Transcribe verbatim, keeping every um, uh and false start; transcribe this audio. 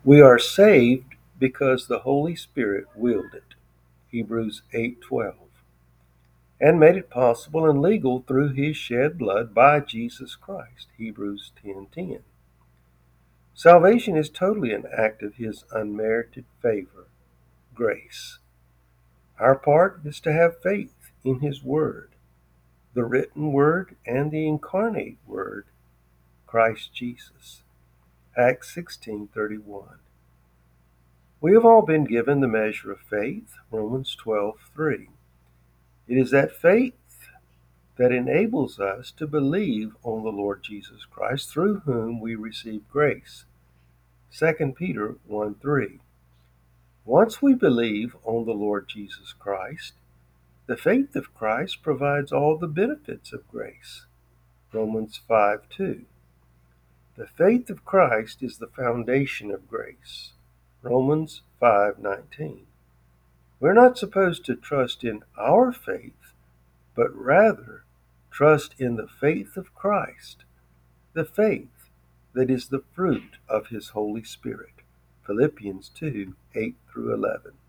We are saved because the Holy Spirit willed it, Hebrews eight twelve, and made it possible and legal through his shed blood by Jesus Christ, Hebrews ten ten. Salvation is totally an act of his unmerited favor, grace. Our part is to have faith in his word, the written word and the incarnate word, Christ Jesus. Acts sixteen thirty-one. We have all been given the measure of faith, Romans twelve three. It is that faith that enables us to believe on the Lord Jesus Christ, through whom we receive grace, Second Peter one three. Once we believe on the Lord Jesus Christ, the faith of Christ provides all the benefits of grace, Romans five two. The faith of Christ is the foundation of grace, Romans five nineteen. We're not supposed to trust in our faith, but rather trust in the faith of Christ, the faith that is the fruit of his Holy Spirit, Philippians two eight through eleven.